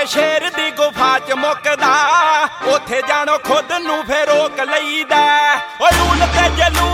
शेर दी गुफा च मुकदा, उत्थे जानो खुद नू फिर रोक लईदा। ओए ऊन ते जलू